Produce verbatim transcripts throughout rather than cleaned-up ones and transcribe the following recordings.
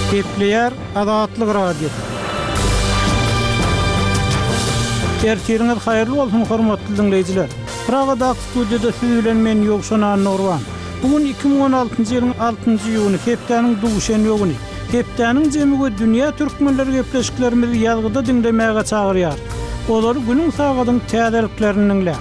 Kepler Azatlyk Radiosu. Ertiriniz hayırlı olsun hormatly dinleyijiler. Pragada studiýada siz bilen men Ýogşan Nurwan. Bugun iki bin on altyncy ýylyň altynjy ýylyny hepdeniň duşen ýoguny. Hepdeniň jemigi dünýä türkmenleri gepleşiklerimizi ýazgyda dinlemäge çagyrýar. Olary günüň sagadyň täzeliklerini dinleýär.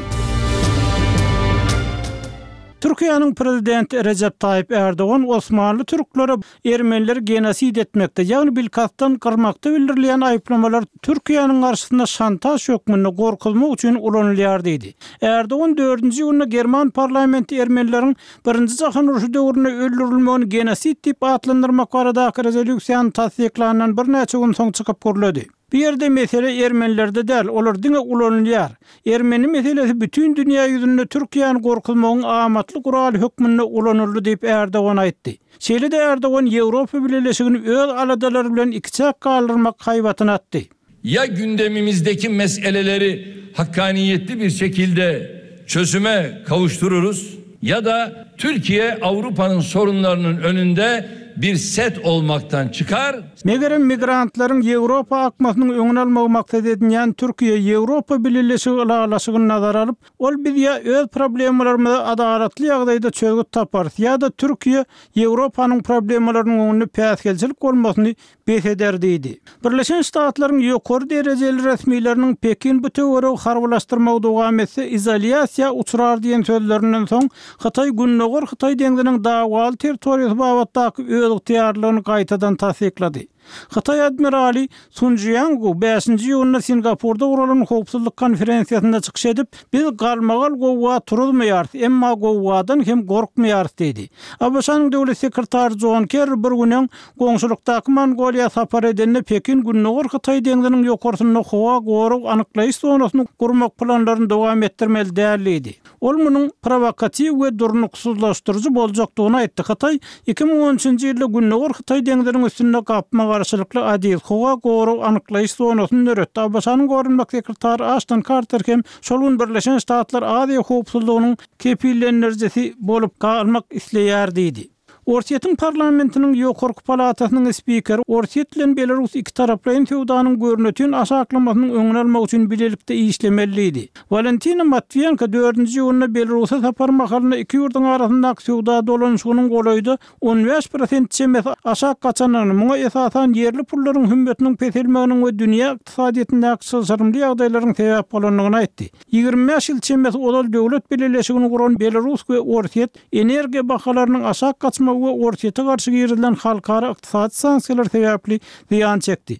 Türkiýanyň prezidenti Recep Tayyip Erdoğan Osmanlı Türklere Ermenileri genosid etmekde, ýagny bilkatdan kırmakda bildirilen aýplamalar Türkiýanyň garşysynda şantaj hökmüne gorkulmak üçin ulanylýar diýdi. Erdoğan dördünji ýylyna German parlamenti Ermenileriň birinji jahan uruşy döwründe öldürilmegini genosid diýip atlandyrmak baradaky rezolýusiýany tasdiklanan bir näçe gün soň çykyp görüldi. Bir yerde mesele Ermenilerde däl, olar diňe ulanylýar. Ermeni meselesi bütün dünýä ýüzünde Türkiýanyň gorkulmagyň amatly guraly hökmüne ulanyldy diýip Erdoğan aýtdy. Şeýle-de Erdoğan Ýewropa Birleşigini öz aladalary bilen ikçak galdyrmak haýbatyny atdy. Ya gündemimizdeki meseleleri hakkaniyetli bir şekilde çözüme kavuştururuz ya da Türkiye Avrupa'nın sorunlarının önünde bir set olmaktan çıkar. Megerem migrantlaryň Ýewropa akmasynyň öňüni almagy maksat edilýän Türkiýe Ýewropa Birleşigi ýalaşygyny nazara alyp, ol biz ýa öz problemlerimizi adalatly ýagdaýda çözgüt tapar, ýa-da Türkiýe Ýewropanyň problemlarynyň öňüne päsgelçilik bolmasyny beýeder diýdi. Birleşen Ştatlaryň ýokary derejeli resmiýetleriniň Pekin bu töwere harbylaşdyrmagy dowam etse izolýasiýa uçrar diýen sözlerinden soň Hytaý günnäger Hytaý deňiziniň dawaly territoriýasy babatdaky öz ýetiýarlygyny gaýtadan tasdiklady. Hytaý admirali Sun Jiang beşinji ýylyna Singapurda guralan howpsuzlyk konferensiýasynda çykyş edip, biz galmagal gowwa turulmaýar, emma gowwadan hem gorkmaýar diýdi. A B S-nyň döwlet sekretary John Kerry bir güniň goňşulykdaky Mongoliýa sapar edende Pekin günnäger Hytaý deňiziniň ýokarysyna howa goruk anyklaýyş zonasyny gurmak planlaryny dowam etdirmeli däldi. Ol munyň provokatiw we durnuksuzlaşdyrjy boljakdygyny aýtdy. Hytaý iki bin on üçinji ýylda günnäger Hytaý deňiziniň üstünde gapma garşylykly adil howa goruk anyklaýyş zonasyny öretdi. A B S-nyň gorunmak sekretary Ashton Carter hem şol Birleşen Ştatlar Aziýa howpsuzlygynyň kepillendirjisi bolup kalmak isleýär diýdi. Orsiýetiň parlamentiniň ýokarky palatasynyň spikeri Orsiýet bilen Belarus iki taraplaryň feodanyň görnetini aşaklamasynyň öňüni almak üçin bilelikde işlemeliydi. Valentina Matviyenko dördünji ýylyna Belarusa sapar mahalyna iki ýurduň arasyndaky feoda dolanşygynyň golaýdy on beş prosent çemes aşak gaçanyny, muňa esasan yerli pullaryň hümmetiniň peselmeginiň we dünýä ykdysadyýetindäki sylsarymly ýagdaýlaryň sebäp bolanlygyny aýtdy. ýygrimi beş ýyl çemes olal döwlet birleşigini guran Belarus we Orsiýet energiýa bahalarynyň aşak gaçmagy we Orsiýete garşy girilen halkara ykdysady sanksiýalar sebäpli ziýan çekdi.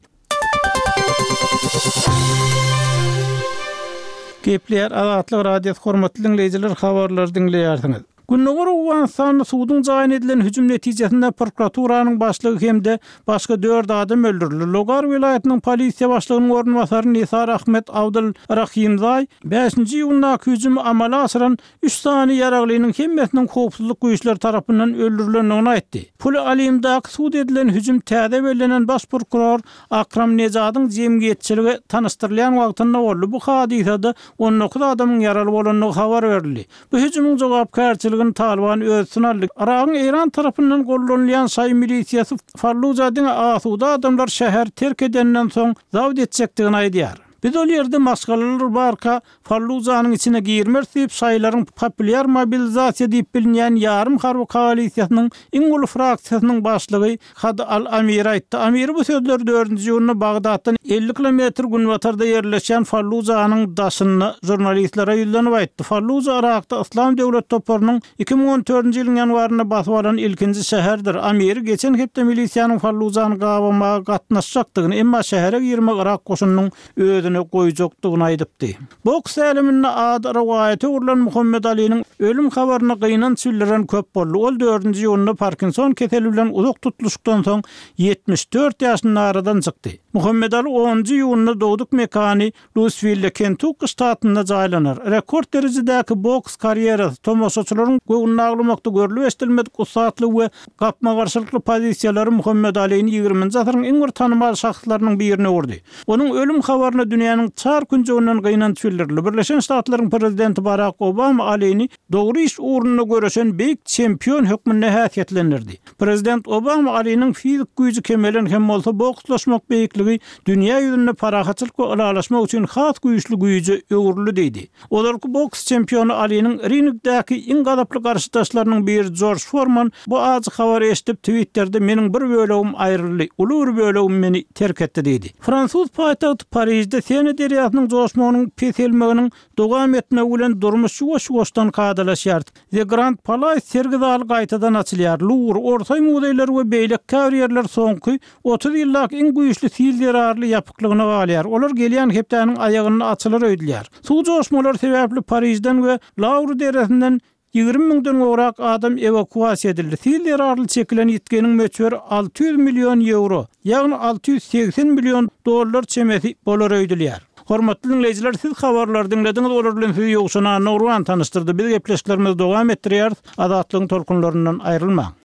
Kepler Azatlyk Radiosu hormatly dinleyijiler, habarlar dinleýärsiňiz. Günnäger Awganistanyň suwdyň jaýyna edilen hüjüm netijesinde prokuraturanyň başlygy hemde başga dört adam öldürildi. Logar vilayatynyň polisiýa başlygynyň ornwasary Nisar Ahmet Abdul Rahimzay beşinji ýylyna hüjümi amala aşyran üç sany ýaraglynyň hemmesiniň howpsuzlyk güýçleri tarapyndan öldürilendigini aýtdy. Pul Alimdaky suwd edilen hüjüm täze belenen baş prokuror Akram Nejadyň jemgyýetçiligi tanışdyrylýan wagtynda boldy. Bu hadisede on dokuz adamyň ýaraly bolanlygy habar berildi. Bu hüjümüň jogapkärçiligi Taliban özsünallyk Arağın İran tarapyndan gollanýan şaý milisiýasy Fallujadaň asuda adamlar şäher terk edenden soň zawd etjekdigini aýdýar. Biz ol ýerde maskalalar barka Fallujanyň içine girmer diýip şaýlaryň populyar mobilizasiýa diýip bilinýän ýarym harby koalisiýasynyň iň uly fraksiýasynyň başlygy Had al-Amir aýtdy. Amir bu sözleri dördünji ýylyna Bagdatdan elli kilometr günwatarda ýerleşen Fallujanyň daşyny jurnalistlere ýüzlenip aýtdy. Falluja Irakda Islam döwlet toplarynyň iki bin on dördünji ýylyň ýanwaryna basyp alan ilkinji şäherdir. Amir geçen hepde milisiýanyň Fallujany gawamaga gatnaşjakdygyny, emma şähere girmek Irak goşunynyň özüne goýjakdygyny aýdypdy. Boks eliminde ad rawayaty urulan Muhammed Ali'nin ölüm habaryny gıynan sülleren köp boldy. Ol dördünji ýylyna Parkinson keseli bilen uzak tutuluşykdan soň yetmiş dört ýaşyny aradan çykdy. Muhammed Ali onuncu iyunda doğduk mekani Louisville, Kentucky ştatynda jaýlanar. Rekord derejedäki boks karýerasy tomoşaçylaryň göwünde aglamakda görülip estilmedik usatly we gapma garşylykly pozisiýalary Muhammed Ali'ni ýygrüminji asyryň iň bir tanymal şahsylarynyň birine urdy. Onuň ölüm habaryny dünýäniň çar günjegininden gynanç bildirdi. Birleşen Ştatlaryň prezidenti Barack Obama Ali'ni dogry iş uğruna göreşen beýik çempion hökmünde häsiýetlendirdi. Prezident Obama Ali'niň fizik güýji kemelen hem bolsa bokslaşmak beýikligi dünýä ýüzünde parahatçylyk we ulalaşmak üçin has güýçlü güýje öwürli diýdi. Olarky boks çempionu Ali'niň ringdäki iň gadaply garşydaşlarynyň biri George Foreman bu azy habary eşitip Twitter'de meniň bir bölegim aýryldy, uly bir bölegim meni terk etdi diýdi. Fransuz paýtagty Parisde Sene deriýasynyň joşmagynyň peselmeginiň dowam etmegi bilen durmuş şuwaş-şuwaşdan kadalaşýar. The Grand Palais sergi zaly gaýtadan açylýar. Louvre, Orsay muzeýleri we beýlek kavrierler soňky otuz ýyllyk iň güýçli sildirarly ýapyklygyna galýar. Olar gelýän hepdäniň aýagyny açylar öýdüler. Suw joşmalar sebäpli Parisden we Louvre deresinden ýygrimi miňden gowrak adam evakuasiýa edildi. Sildirarly çekilen ýetkeniň möçberi alty ýüz million euro, ýagny alty ýüz seksen million dollar çemeti bolar öýdüler. Hormatly dinleyijiler, siz habarlar dinlediňiz, olar bilen sizi ýokşana Nurwan tanıştyrdy. Biz gepleşiklerimiz dowam etdirýär. Azatlygyň tolkunlaryndan aýrylmaň.